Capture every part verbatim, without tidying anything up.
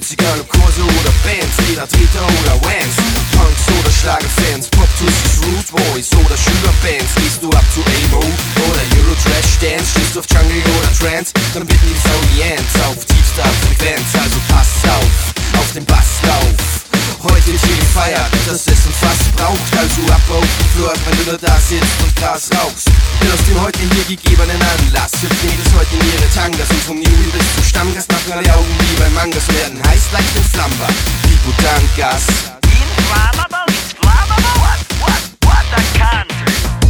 Kids, egal ob Kurse oder Bands, jeder Treter oder Wans, Punks oder Schlagerfans, Pop-Tussis, Root Boys oder Schülerbands. Gehst du ab zu Emo oder Euro-Trash-Dance, stehst du auf Jungle oder Trance, dann bitten die Saurians auf tiefster Frequenz. Also pass auf, auf den Basslauf. Heute ist hier gefeiert, dass es ein Fass braucht. Also ab auf den Flirt, wenn du nur da sitzt und Gras rauchst. Denn aus dem heute hier gegebenen Anlass hüpft jedes heute in ihre Tangas. Und vom Newbie bis zum Stammgast machen alle Augen wie bei Mangas. Werden heiß leicht entflammbar, wie Butangas. Inflammable, inflammable, what, what, what a country.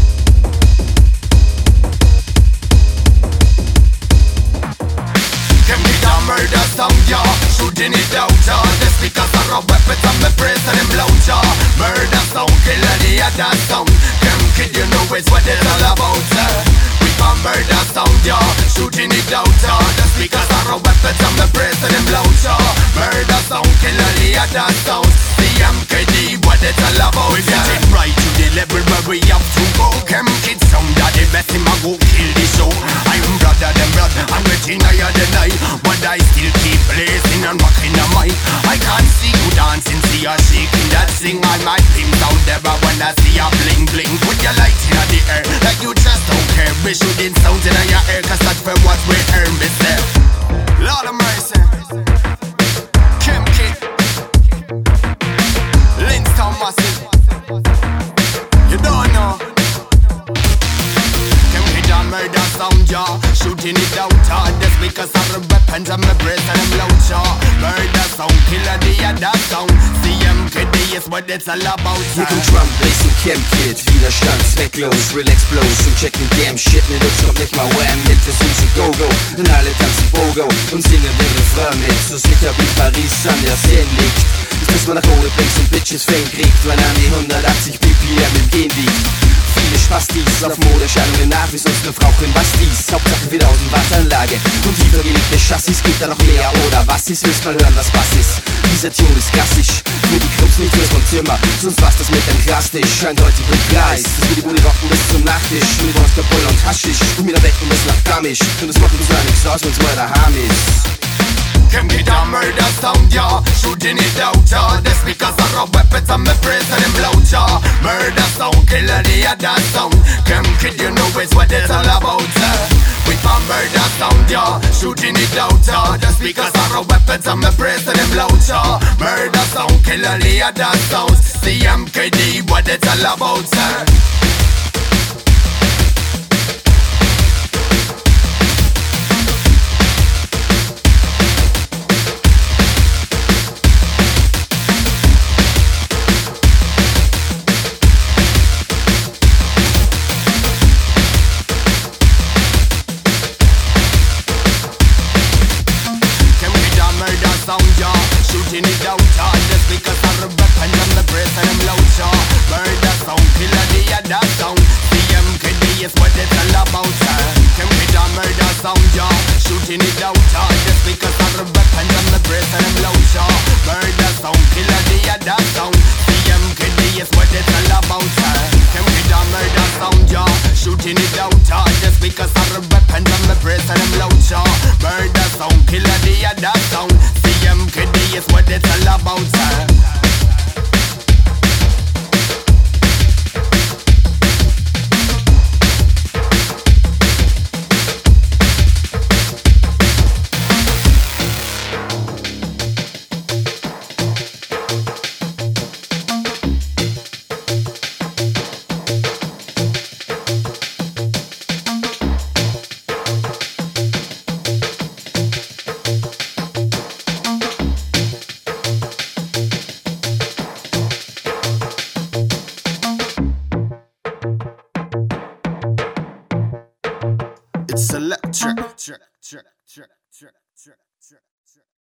Can we the murder sound, yeah? Shooting it out, yeah. The speakers are a weapon, and me praise and them loud, yeah. Murder sound, killer the other sound. Them kid, you know it's what it's all about, yeah. We can murder sound, yeah. Shooting it out, yeah. The speakers are a weapon, and me praise and them loud, yeah. Murder sound, killer the other sound. The M K D, what it's all about, yeah. We get it right to the level where we have to go. Them kids sound, that the best him a go kill the show. I'm brother, them brother, I'm getting higher than I. But I still keep blazing and rocking the mic. I can't see you dancing, see you shaking that thing. I might pimp out there, but when I see you bling bling, put your light in the air like you just don't care. We shooting sounds in your ear, cause that's for what we earn, we say. Lord of mercy, Kim Kid, Linstown Massive. You don't know. Murder sound, yeah. Shooting it out hard. The speakers are the weapons and my brace and them loud, yeah. Murder sound, killer the other sound. C M K D is what it's all about, yeah. Hier kommt Drum, Bass und Camp Kid. Widerstand zwecklos, relax bloß und check den damn shit. Ne Lust kommt nicht mal Wham mit, wir sind zu Go-Go. Und alle tanzen Bogo und singen den Refrain mit. So sicher wie Paris an der Szene liegt. Bis man nach ohne Blinks und Bitches Fame kriegt, wenn an die hundertachtzig B P M im Gehen liegt. Viele Spastis auf Modeerscheinungen nach, wie sonst eine Frau können was dies. Hauptsache wieder aus dem Watternlage und tiefer gelegte Chassis. Gibt da noch mehr oder was ist? Willst mal hören, was Bass ist? Dieser Tune ist klassisch, für die Clubs nicht fürs Wohnzimmer. Sonst war's das mit dem Glastisch, eindeutig mit Preis. Das will die Bude rocken bis zum Nachtisch. Mit Vodka, Bull und Haschisch und wieder weg und bis nach Garmisch. Und das machen wir so nichts aus, wenn's mal daheim ist. Can get a murder sound, yeah. Shooting it out, yeah. The speakers are a weapons and me praise and them loud, yeah. Murder sound, killer the other sound. Come kid, you know it's what it's all about, yeah. We can murder sound, yeah. Shooting it out, yeah. The speakers are a weapons and me praise and them loud, yeah. Murder sound, killer the other sound. C M K D, what it's all about, yeah. Sound, yeah. Shooting it out, yeah. The speakers are a weapon and the brace and them loud, yeah. Murder sound, killer the other sound. C M K D is what it's all about, yeah. Can we the murder sound, yeah. Shooting it out, yeah. The speakers are a weapon and the brace and them loud, yeah. Murder sound, killer the other sound. C M K D is what it's all about, yeah. Can we the murder sound, yeah. Shooting it out, yeah. The speakers are a weapon and the brace and them loud, yeah. Murder sound, killer the other sound. M K D is what it's all about, sir. It's electric.